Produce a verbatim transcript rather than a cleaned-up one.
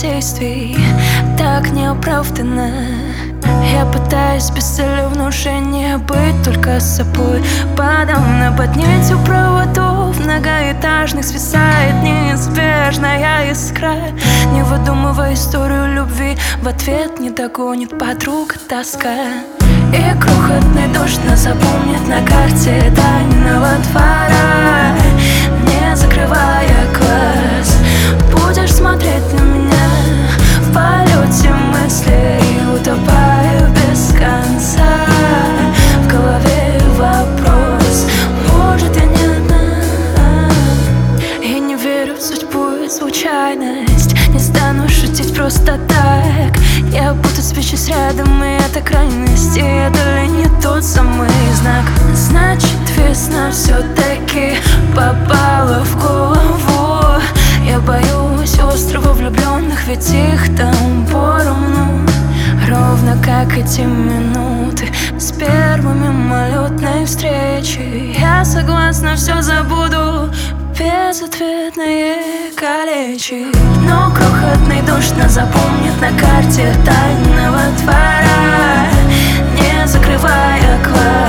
действий так неоправданно. Я пытаюсь без цели внушения быть только с собой. Подобно поднятию проводов многоэтажных свисает неизбежная искра. Не выдумывая историю любви, в ответ не догонит подруга тоска. И крохотный дождь нас запомнит на карте тайного двора. Не закрывая глаз, будешь смотреть на меня в полете мыслей, утопаю без конца. В голове вопрос: может, я не одна? Я не верю в судьбу и случайность, не стану шутить просто так. Я буду свечусь рядом, и это крайности, это ли не тот самый знак? Значит, весна все-таки попала в голову. Я боюсь острова влюбленных, ведь их там поровну. Ровно как эти минуты с первой мимолетной встречи. Я согласна, все забуду, безответные калечи. Но крохотный дождь нас запомнит на карте тайного двора. Не закрывая глаз,